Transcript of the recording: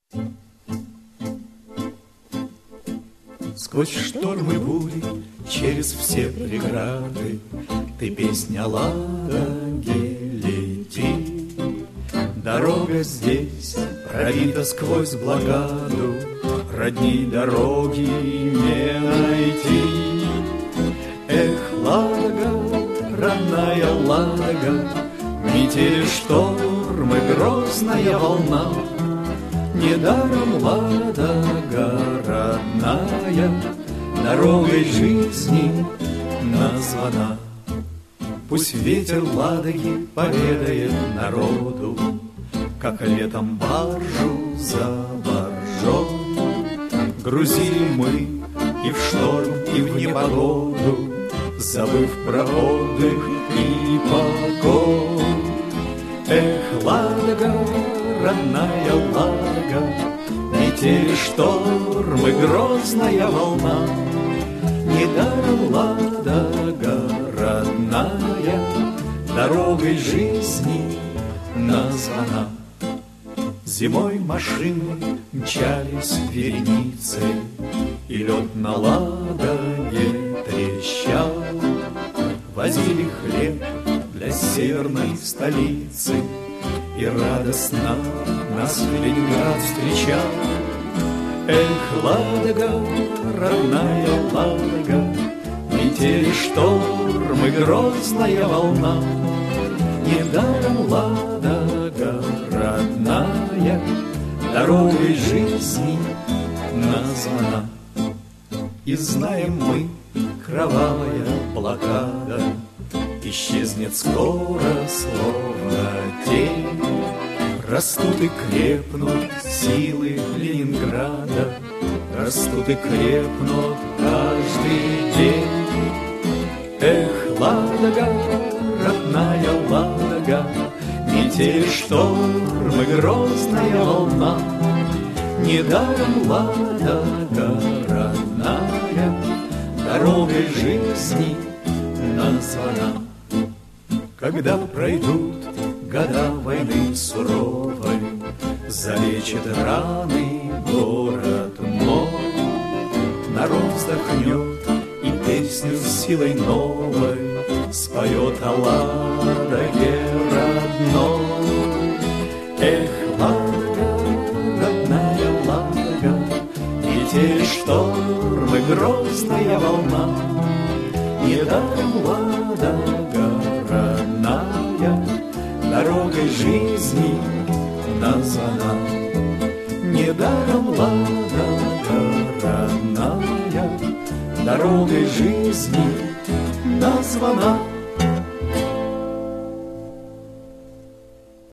Сквозь штормы бури, через все преграды, ты, песня Ладоги, лети. Дорога здесь пробита сквозь блокаду, родни дороги не найти. Эх, Ладога, родная Ладога, метели шторм и грозная волна. Недаром Ладога родная дорогой жизни названа. Пусть ветер Ладоги поведает народу, как летом баржу за баржой грузили мы и в шторм, и в непогоду, забыв про отдых и покой. Эх, Ладога, родная Ладога, метели шторм и грозная волна. Недаром Ладога родная дорогой жизни названа. Зимой машины мчались вереницы, и лед на Ладоге трещал. Возили хлеб для северной столицы, и радостно нас Ленинград встречал. Эх, Ладога, родная Ладога, метели шторм и грозная волна. Недаром Ладога родная дорогой жизни названа. И знаем мы, кровавая блокада исчезнет скоро, словно тень. Растут и крепнут силы Ленинграда, растут и крепнут каждый день. Эх, Ладога, родная Ладога, метель, шторм и грозная волна. Недаром Ладога родная дорогой жизни названа. Когда пройдут года войны суровой, залечит раны город мой, народ вздохнет и песню с силой новой споет о Ладоге родной. Эх, Ладога, родная Ладога, метель, шторм и грозная волна. Недаром Ладога родная дорогой жизни названа. Недаром Ладога родная дорогой жизни названа.